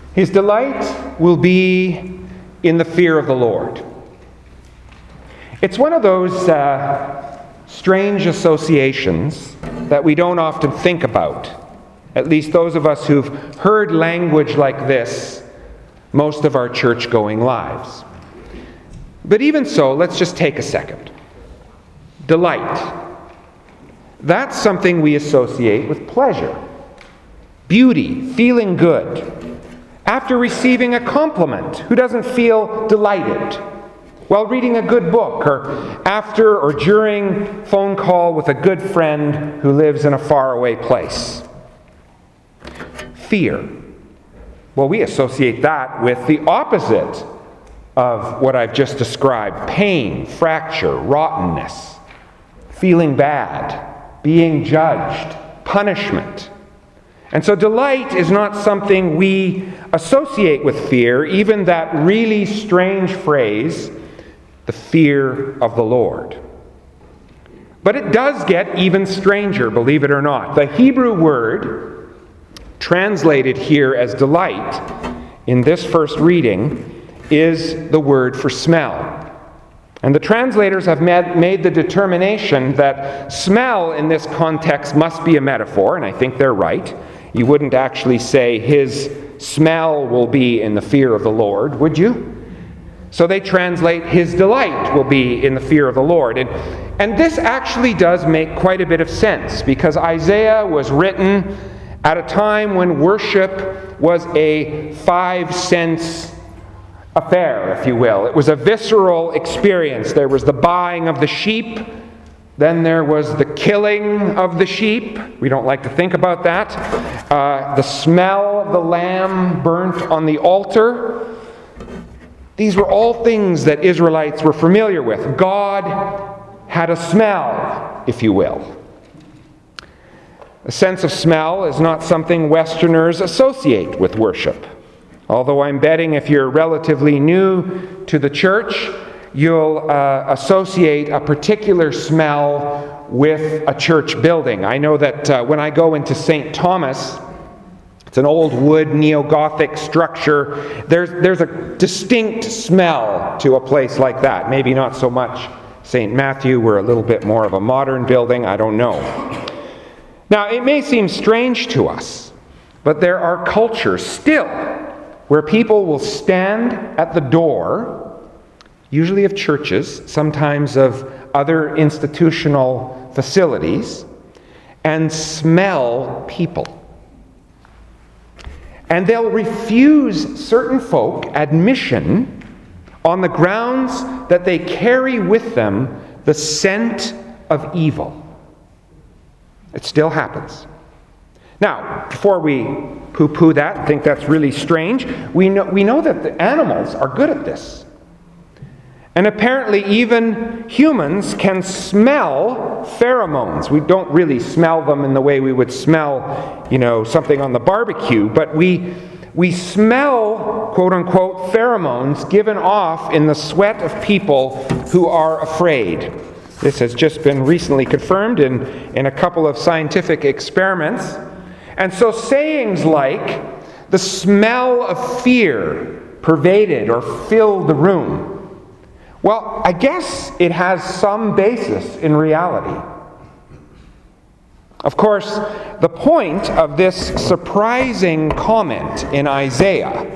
His delight will be in the fear of the Lord. It's one of those strange associations that we don't often think about, at least those of us who've heard language like this most of our church-going lives. But even so, let's just take a second. Delight. That's something we associate with pleasure, beauty, feeling good. After receiving a compliment, who doesn't feel delighted? While reading a good book, or after or during phone call with a good friend who lives in a faraway place. Fear. Well, we associate that with the opposite of what I've just described. Pain, fracture, rottenness, feeling bad, being judged, punishment. And so delight is not something we associate with fear, even that really strange phrase, the fear of the Lord. But it does get even stranger, believe it or not. The Hebrew word translated here as delight in this first reading is the word for smell. And the translators have made the determination that smell in this context must be a metaphor, and I think they're right. You wouldn't actually say his smell will be in the fear of the Lord, would you? So they translate his delight will be in the fear of the Lord. And this actually does make quite a bit of sense, because Isaiah was written at a time when worship was a 5-sense affair, if you will. It was a visceral experience. There was the buying of the sheep, then there was the killing of the sheep. We don't like to think about that. The smell of the lamb burnt on the altar. These were all things that Israelites were familiar with. God had a smell, if you will. A sense of smell is not something Westerners associate with worship. Although I'm betting if you're relatively new to the church, you'll associate a particular smell with a church building. I know that when I go into St. Thomas, it's an old wood neo-Gothic structure, there's a distinct smell to a place like that. Maybe not so much St. Matthew, we're a little bit more of a modern building, I don't know. Now, it may seem strange to us, but there are cultures still where people will stand at the door, usually of churches, sometimes of other institutional facilities, and smell people. And they'll refuse certain folk admission on the grounds that they carry with them the scent of evil. It still happens. Now, before we poo-poo that, think that's really strange, we know that the animals are good at this. And apparently even humans can smell pheromones. We don't really smell them in the way we would smell, something on the barbecue, but we smell, quote-unquote, pheromones given off in the sweat of people who are afraid. This has just been recently confirmed in a couple of scientific experiments. And so sayings like, the smell of fear pervaded or filled the room, well, I guess it has some basis in reality. Of course, the point of this surprising comment in Isaiah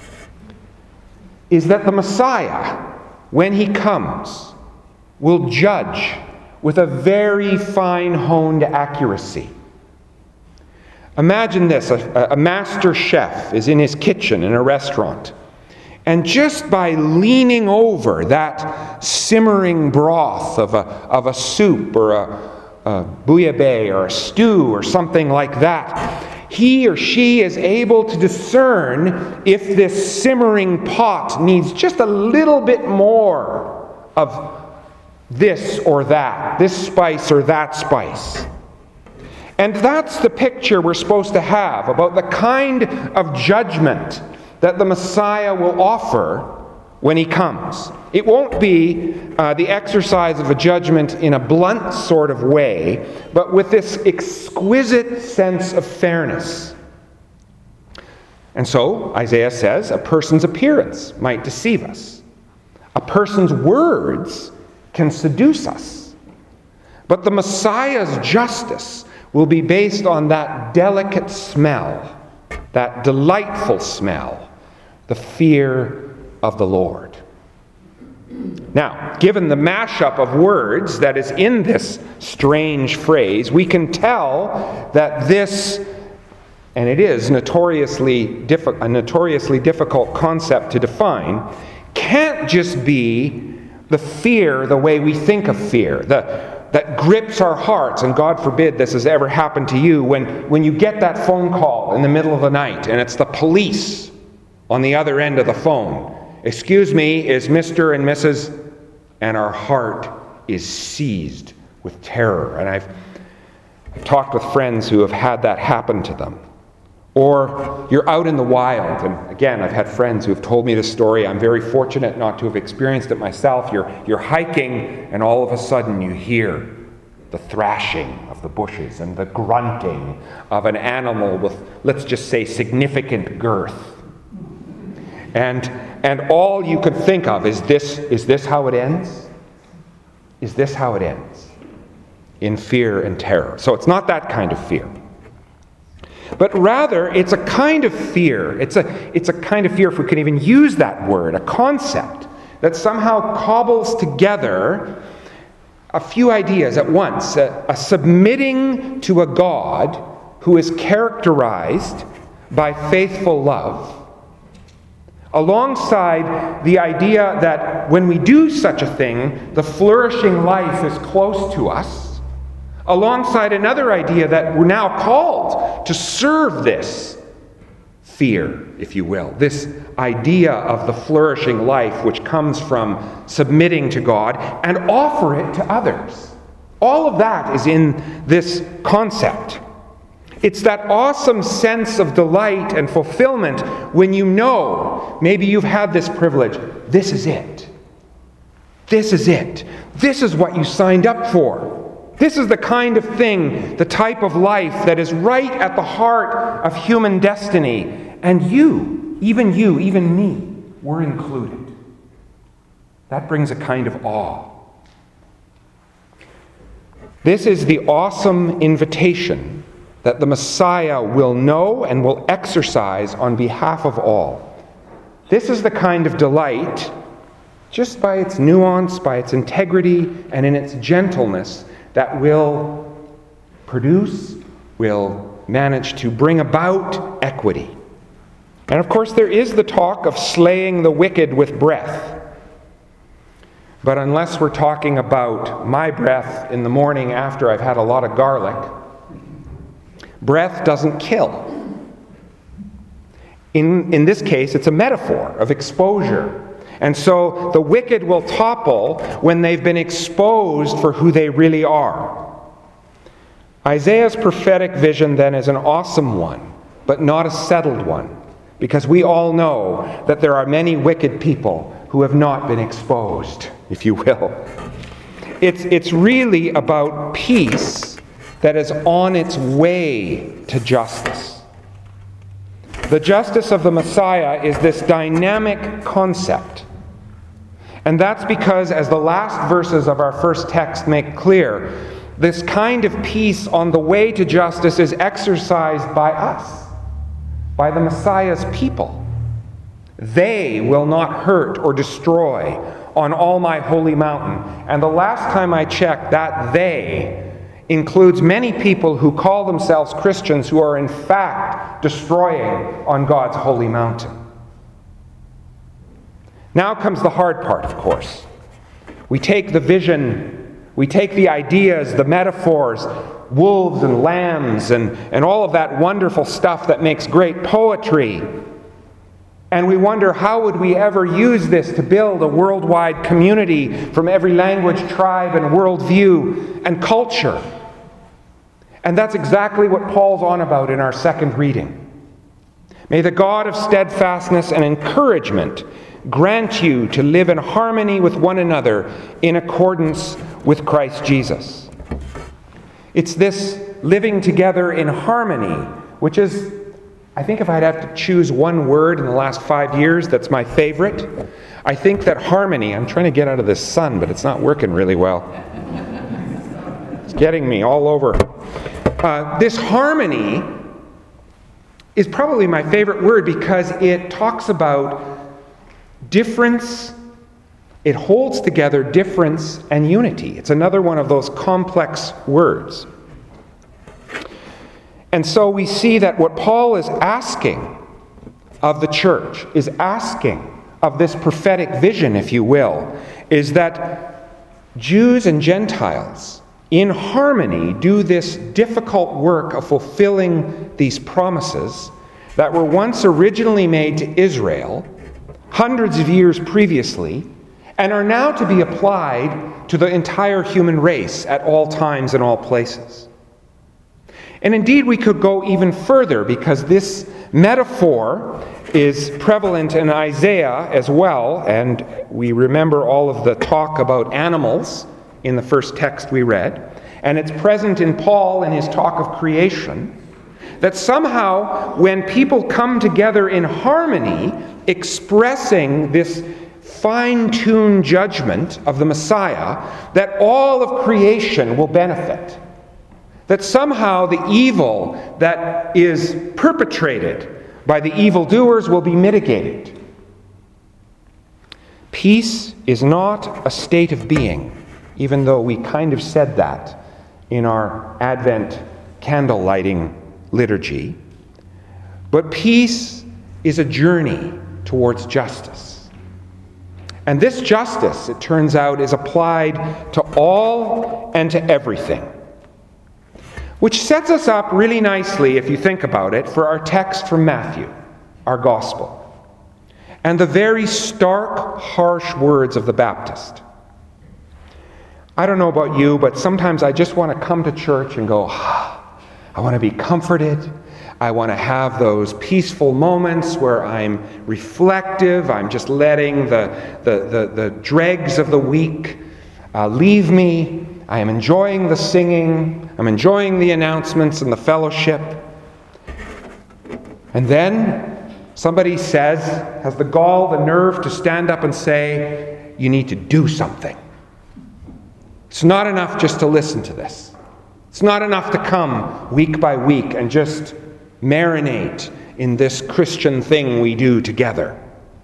is that the Messiah, when he comes, will judge with a very fine-honed accuracy. Imagine this, a master chef is in his kitchen in a restaurant, and just by leaning over that simmering broth of a soup or a bouillabaisse or a stew or something like that, he or she is able to discern if this simmering pot needs just a little bit more of this or that, this spice or that spice. And that's the picture we're supposed to have about the kind of judgment that the Messiah will offer when he comes. It won't be the exercise of a judgment in a blunt sort of way, but with this exquisite sense of fairness. And so, Isaiah says, a person's appearance might deceive us. A person's words can seduce us. But the Messiah's justice will be based on that delicate smell, that delightful smell, the fear of the Lord. Now, given the mashup of words that is in this strange phrase, we can tell that this, and it is a notoriously difficult concept to define, can't just be the fear the way we think of fear, that grips our hearts, and God forbid this has ever happened to you, when you get that phone call in the middle of the night and it's the police on the other end of the phone. Excuse me, is Mr. and Mrs. And our heart is seized with terror. And I've talked with friends who have had that happen to them. Or you're out in the wild, and again, I've had friends who have told me this story. I'm very fortunate not to have experienced it myself. You're hiking, and all of a sudden you hear the thrashing of the bushes and the grunting of an animal with, let's just say, significant girth. And all you could think of is this how it ends? Is this how it ends? In fear and terror. So it's not that kind of fear. But rather, it's a kind of fear. It's a kind of fear, if we can even use that word, a concept that somehow cobbles together a few ideas at once. A submitting to a God who is characterized by faithful love, alongside the idea that when we do such a thing, the flourishing life is close to us, alongside another idea that we're now called to serve this fear, if you will, this idea of the flourishing life which comes from submitting to God and offer it to others. All of that is in this concept. It's that awesome sense of delight and fulfillment when you know, maybe you've had this privilege, this is it. This is it. This is what you signed up for. This is the kind of thing, the type of life that is right at the heart of human destiny. And you, even me, were included. That brings a kind of awe. This is the awesome invitation that the Messiah will know and will exercise on behalf of all. This is the kind of delight, just by its nuance, by its integrity, and in its gentleness, that will produce, will manage to bring about equity. And of course, there is the talk of slaying the wicked with breath. But unless we're talking about my breath in the morning after I've had a lot of garlic, breath doesn't kill. In this case, it's a metaphor of exposure. And so the wicked will topple when they've been exposed for who they really are. Isaiah's prophetic vision then is an awesome one, but not a settled one, because we all know that there are many wicked people who have not been exposed, if you will. It's really about peace that is on its way to justice. The justice of the Messiah is this dynamic concept. And that's because, as the last verses of our first text make clear, this kind of peace on the way to justice is exercised by us, by the Messiah's people. They will not hurt or destroy on all my holy mountain. And the last time I checked, that they includes many people who call themselves Christians who are in fact destroying on God's holy mountain. Now comes the hard part, of course. We take the vision, we take the ideas, the metaphors, wolves and lambs, and all of that wonderful stuff that makes great poetry, and we wonder, how would we ever use this to build a worldwide community from every language, tribe, and worldview and culture? And that's exactly what Paul's on about in our second reading. May the God of steadfastness and encouragement grant you to live in harmony with one another in accordance with Christ Jesus. It's this living together in harmony which is I think if I'd have to choose one word in the last 5 years that's my favorite, I think that harmony, I'm trying to get out of this sun, but it's not working really well. It's getting me all over. This harmony is probably my favorite word because it talks about difference. It holds together difference and unity. It's another one of those complex words. And so we see that what Paul is asking of the church, is asking of this prophetic vision, if you will, is that Jews and Gentiles in harmony do this difficult work of fulfilling these promises that were once originally made to Israel hundreds of years previously and are now to be applied to the entire human race at all times and all places. And indeed, we could go even further because this metaphor is prevalent in Isaiah as well, and we remember all of the talk about animals in the first text we read, and it's present in Paul in his talk of creation, that somehow when people come together in harmony, expressing this fine-tuned judgment of the Messiah, that all of creation will benefit. That somehow the evil that is perpetrated by the evildoers will be mitigated. Peace is not a state of being, even though we kind of said that in our Advent candle lighting liturgy. But peace is a journey towards justice. And this justice, it turns out, is applied to all and to everything. Which sets us up really nicely, if you think about it, for our text from Matthew, our gospel, and the very stark, harsh words of the Baptist. I don't know about you, but sometimes I just want to come to church and go, I want to be comforted. I want to have those peaceful moments where I'm reflective. I'm just letting the dregs of the week leave me. I am enjoying the singing. I'm enjoying the announcements and the fellowship. And then somebody has the gall, the nerve to stand up and say, you need to do something. It's not enough just to listen to this. It's not enough to come week by week and just marinate in this Christian thing we do together.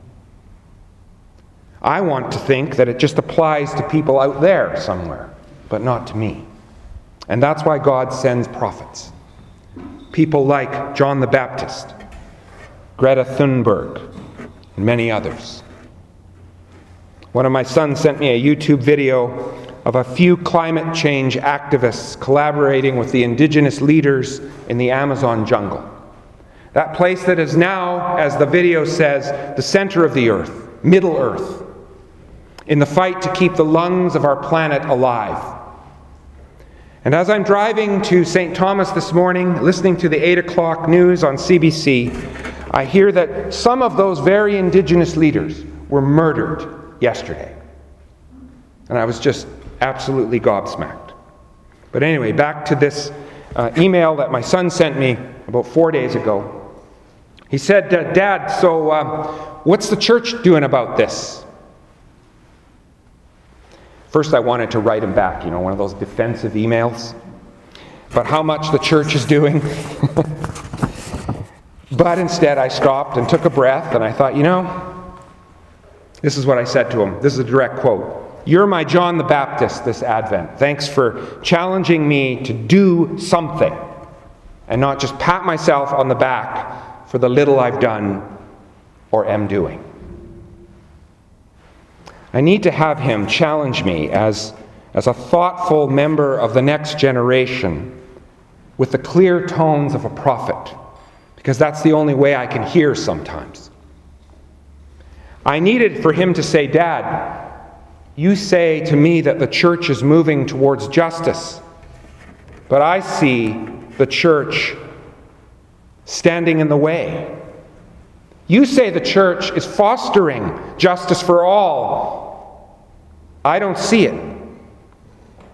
I want to think that it just applies to people out there somewhere, but not to me. And that's why God sends prophets. People like John the Baptist, Greta Thunberg, and many others. One of my sons sent me a YouTube video of a few climate change activists collaborating with the indigenous leaders in the Amazon jungle. That place that is now, as the video says, the center of the earth, Middle Earth, in the fight to keep the lungs of our planet alive. And as I'm driving to St. Thomas this morning, listening to the 8 o'clock news on CBC, I hear that some of those very indigenous leaders were murdered yesterday. And I was just absolutely gobsmacked. But anyway, back to this email that my son sent me about 4 days ago. He said, Dad, so what's the church doing about this? First, I wanted to write him back, one of those defensive emails. But how much the church is doing. But instead, I stopped and took a breath, and I thought, this is what I said to him. This is a direct quote. You're my John the Baptist this Advent. Thanks for challenging me to do something and not just pat myself on the back for the little I've done or am doing. I need to have him challenge me as a thoughtful member of the next generation with the clear tones of a prophet, because that's the only way I can hear sometimes. I needed for him to say, Dad, you say to me that the church is moving towards justice, but I see the church standing in the way. You say the church is fostering justice for all. I don't see it.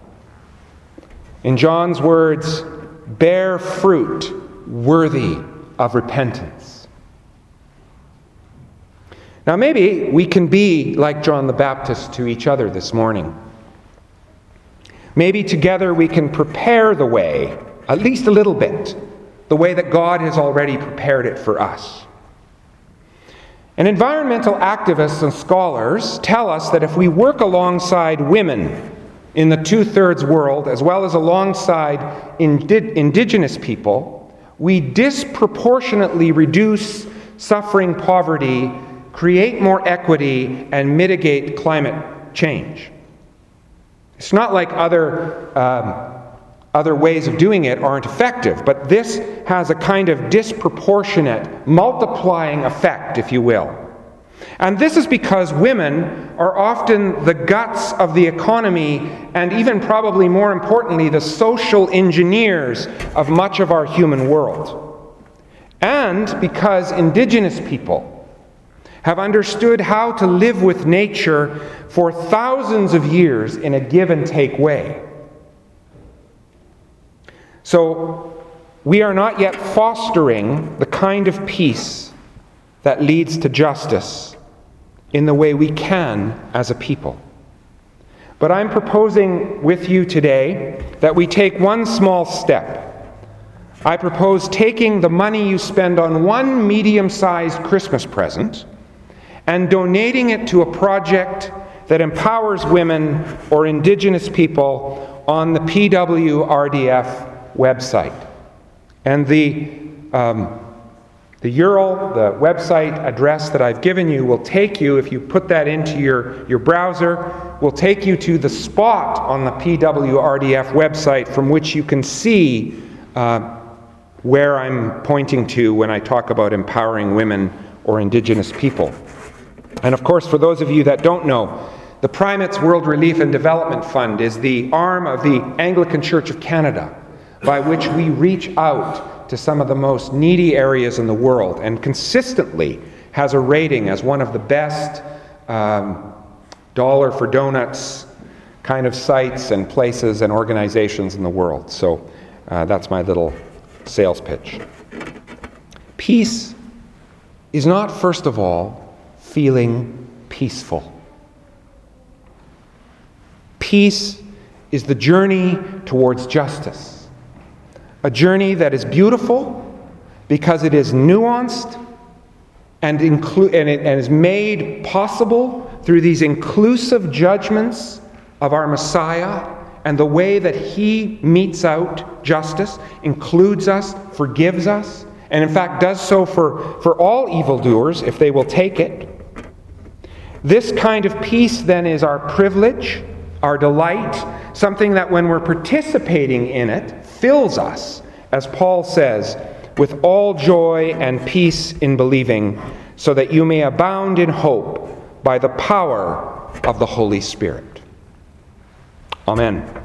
In John's words, bear fruit worthy of repentance. Now, maybe we can be like John the Baptist to each other this morning. Maybe together we can prepare the way, at least a little bit, the way that God has already prepared it for us. And environmental activists and scholars tell us that if we work alongside women in the two-thirds world, as well as alongside indigenous people, we disproportionately reduce suffering, poverty, create more equity, and mitigate climate change. It's not like other ways of doing it aren't effective, but this has a kind of disproportionate, multiplying effect, if you will. And this is because women are often the guts of the economy, and even probably more importantly, the social engineers of much of our human world. And because indigenous people have understood how to live with nature for thousands of years in a give and take way. So we are not yet fostering the kind of peace that leads to justice in the way we can as a people. But I'm proposing with you today that we take one small step. I propose taking the money you spend on one medium-sized Christmas present and donating it to a project that empowers women or indigenous people on the PWRDF website. And the URL, the website address that I've given you will take you, if you put that into your browser, will take you to the spot on the PWRDF website from which you can see where I'm pointing to when I talk about empowering women or indigenous people. And of course, for those of you that don't know, the Primates World Relief and Development Fund is the arm of the Anglican Church of Canada, by which we reach out to some of the most needy areas in the world, and consistently has a rating as one of the best dollar for donuts kind of sites and places and organizations in the world. So that's my little sales pitch. Peace is not, first of all, feeling peaceful. Peace is the journey towards justice. A journey that is beautiful because it is nuanced and is made possible through these inclusive judgments of our Messiah and the way that He metes out justice, includes us, forgives us, and in fact does so for all evildoers if they will take it. This kind of peace then is our privilege, our delight, something that when we're participating in it fills us, as Paul says, with all joy and peace in believing, so that you may abound in hope by the power of the Holy Spirit. Amen.